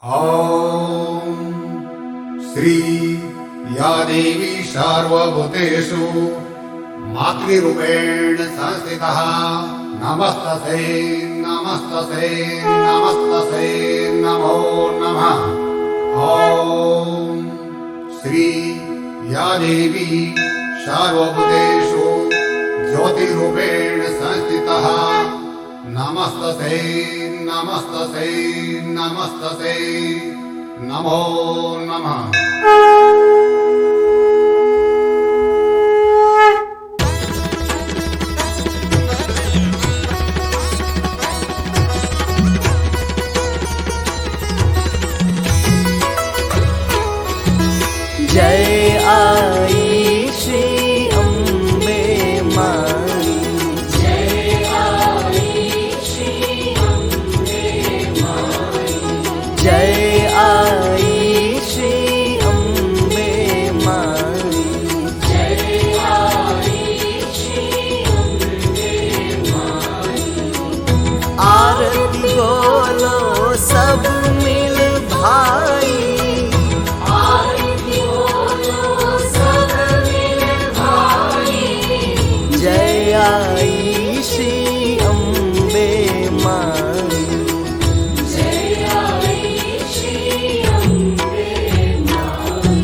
ॐ श्री या देवी सर्वभूतेषु मातृरूपेण संस्थितः नमस्तस्यै नमस्तस्यै नमस्तस्यै नमो नमः। ॐ श्री या देवी सर्वभूतेषु ज्योतिरूपेण संस्थितः नमस्तस्यै नमस्तस्यै नमस्तस्यै नमो नमः। जय आई श्री अम्बे माई, जय आई श्री अम्बे माई, जय आई श्री अम्बे माई, जय आई श्री अम्बे माई। आरती बोलो सब मिल भाई, आरती बोलो सब मिल भाई, जय आई श्री अम्बे माई। जय आई श्री अम्बे माई।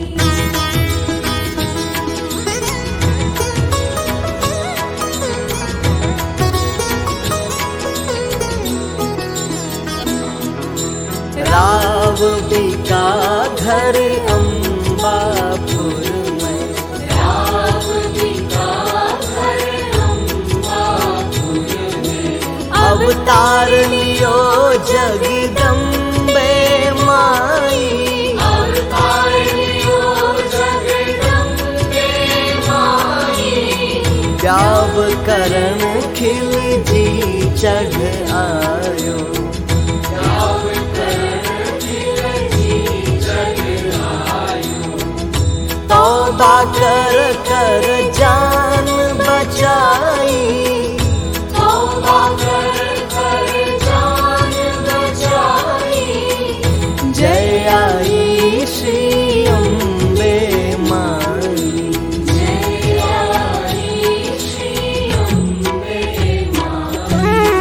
राव बिका घर अम्बापुर में, राव बिका घर अम्बापुर में, अवतार लियो जगदम्बे माई, अवतार लियो जगदम्बे माई। व्याव करण खिल जी चढ़ आयो, राव करण खिलजी जग आयो, तौबा कर कर जान बचाई, तौबा कर कर जान बचाई। जय आई श्री अम्बे माई। जय आई श्री अम्बे माई।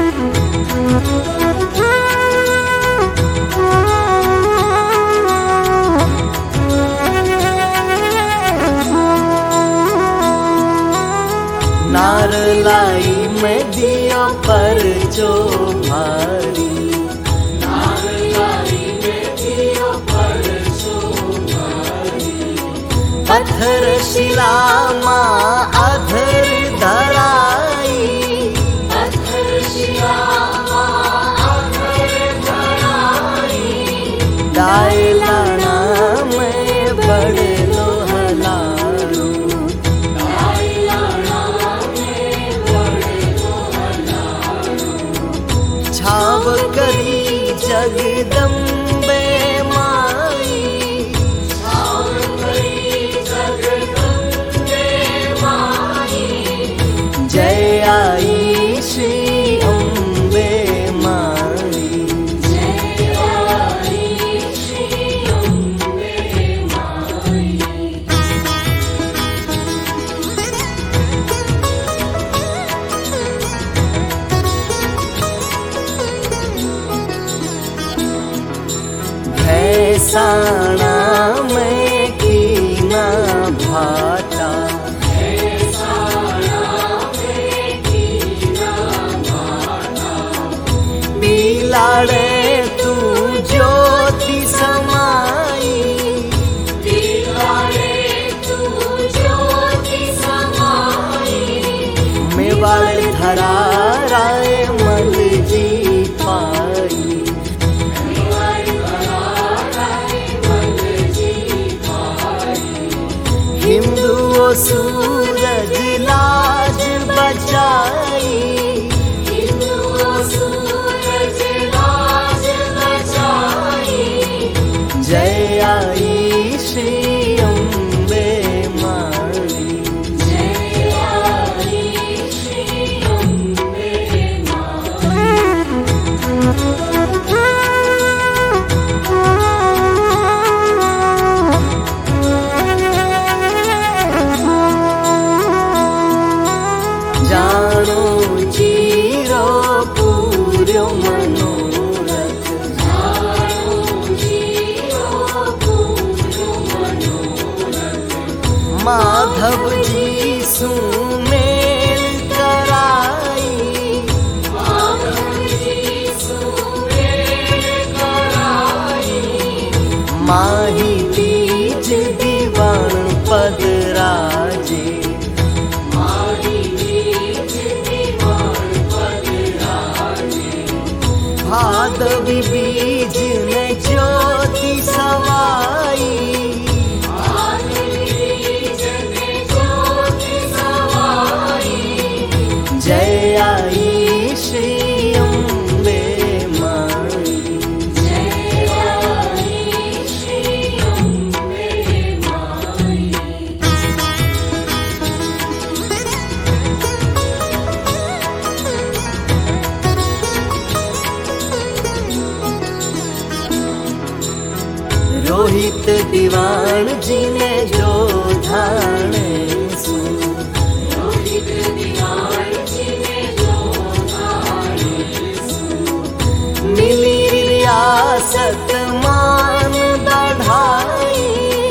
नारलाई में दिया पर जो भारी, नारलाई में दियो पर शोभारी, पत्थर शिला माँ अधर धराई, पत्थर शिला आधर धराई। दाए लाना में बड़े लोहलारू, छाव करी जगदम्बे माई, जय आई श्री अम्बे माई। भैसाना में कीना भाटा, बिलाड़े तू ज्योति समाई, मेवाड़ धरा राय मल जी पाई, हिंदुओ सूरज लाज बचाई, जय आई श्री अम्बे माई। जय आई श्री अम्बे माई। माधव जी सुमेल कराई, माही बीज दीवान पद राजे, भादवी बीज ने ज्योति सवाई, जय आई श्री अम्बे माई, रोहित दीवान जी ने जो ठाणे सो, मिली रियासत मान बढ़ाई,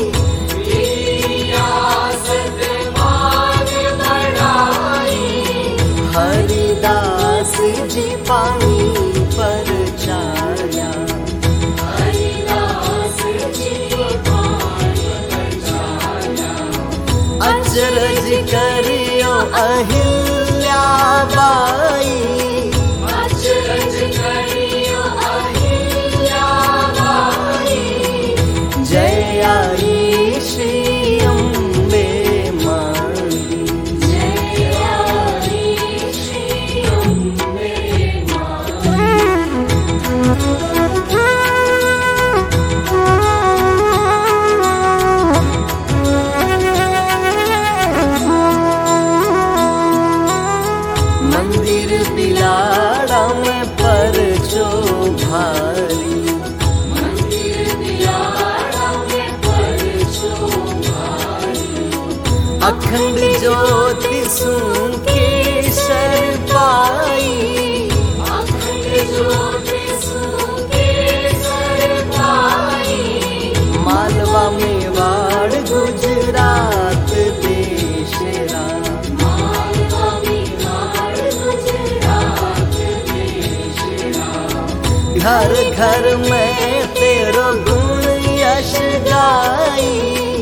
हरिदास जी पानी पर छाया, अचरज करियो अहिल्या बाई, जय आई श्री अम्बे माई, मंदिर बिलाड़ा में परचो भारी, अखंड ज्योति सुन केसर पाई, मालवा मेवाड़ गुजरात देशरा, घर घर में तेरो गुण यश गाई,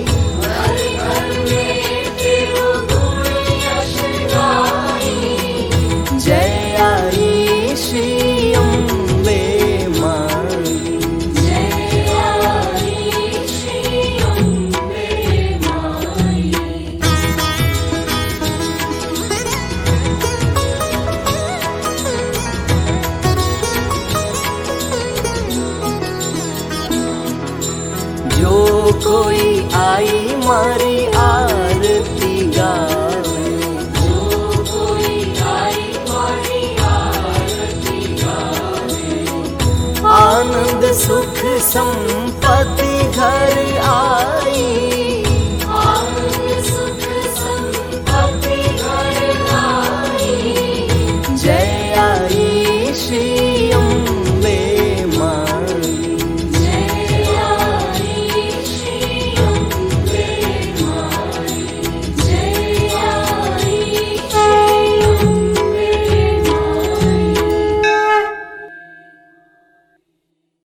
जय आई श्री अम्बे माई, जो कोई आई मारी आरती गावे, आनंद सुख संपत्ति घर आ